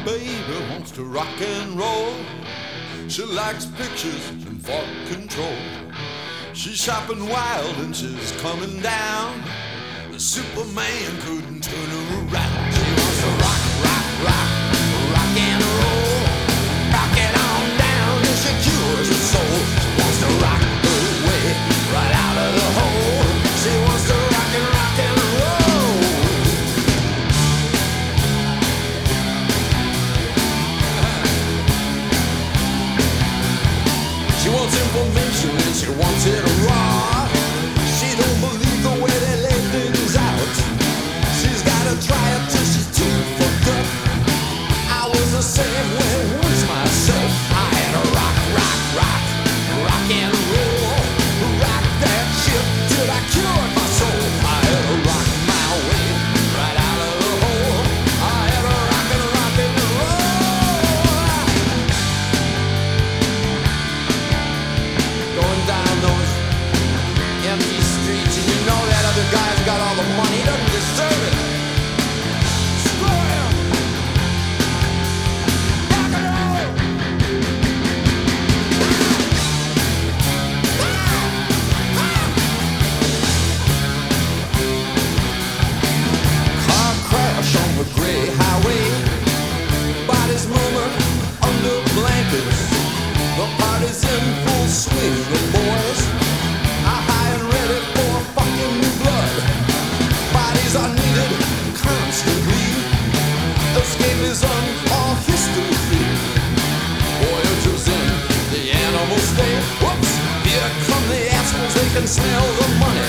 baby wants to rock and roll. She likes pictures and thought control. She's shopping wild and she's coming down. The Superman couldn't turn her around. She wants to rock, rock, rock, rock and roll. Rock it on down and she cures her soul. She wants to rock her way right out of the hole. She wants to rock and roll. She wants information and she wants it raw. She don't believe the way they lay things out. She's gotta try it till she's too fucked up. I was the same way once myself. I had to rock, rock, rock, rock and roll. Rock that shit till I cured my soul. I had to rock my way right out of the hole. I had to rock and roll. Going down those empty streets, and you know that other guy's got all the money. He doesn't deserve it. Screw him. Rock and roll. Car crash on the gray highway. Bodies murmur under blankets. The party's in full swing, the boys are high and ready for fucking new blood. Bodies are needed constantly. Escapism or history. Voyagers in the animal state. Whoops, here come the assholes. They can smell the money